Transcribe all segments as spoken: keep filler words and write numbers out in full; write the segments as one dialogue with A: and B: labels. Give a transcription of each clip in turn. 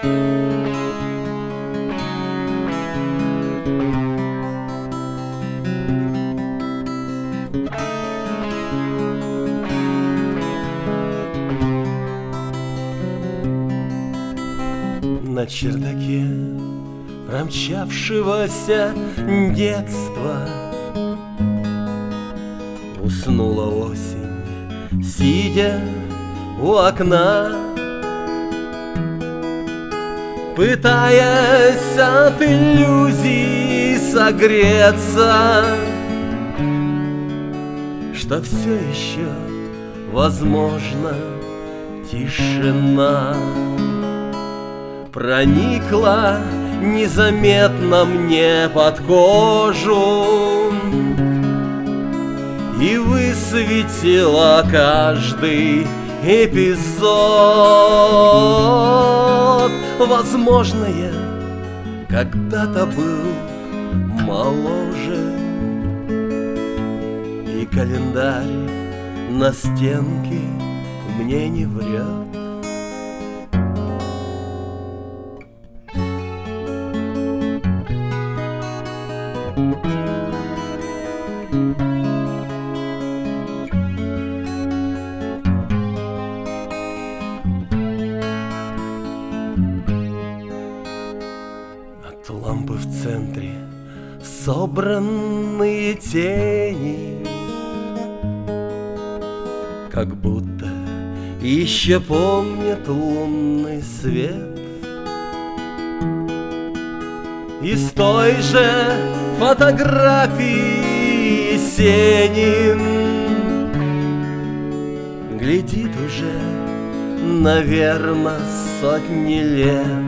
A: На чердаке промчавшегося детства уснула осень, сидя у окна, пытаясь от иллюзий согреться, что все еще возможна тишина. Проникла незаметно мне под кожу и высветила каждый эпизод. Возможно, я когда-то был моложе, и календарь на стенке мне не врет. От лампы в центре собранные тени, как будто еще помнят лунный свет. Из той же фотографии Есенин глядит уже, наверно, сотни лет.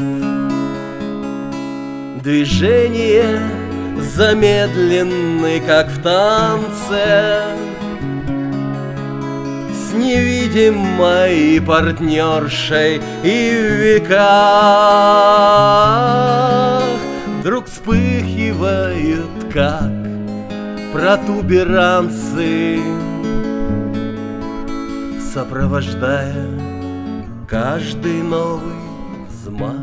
A: Движения замедлены, как в танце, с невидимой партнершей, и в веках вдруг вспыхивают, как протуберанцы, сопровождая каждый новый взмах.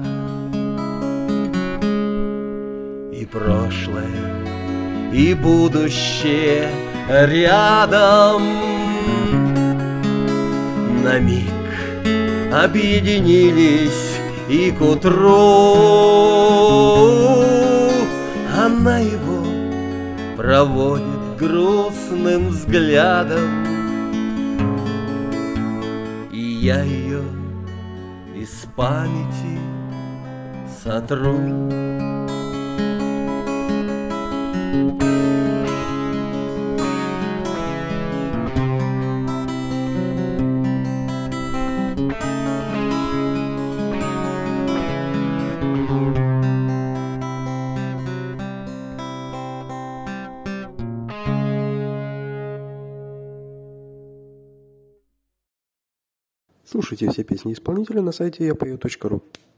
A: И прошлое, и будущее рядом на миг объединились, и к утру она его проводит грустным взглядом, и я ее из памяти сотру.
B: Слушайте все песни исполнителя на сайте я пою точка ру.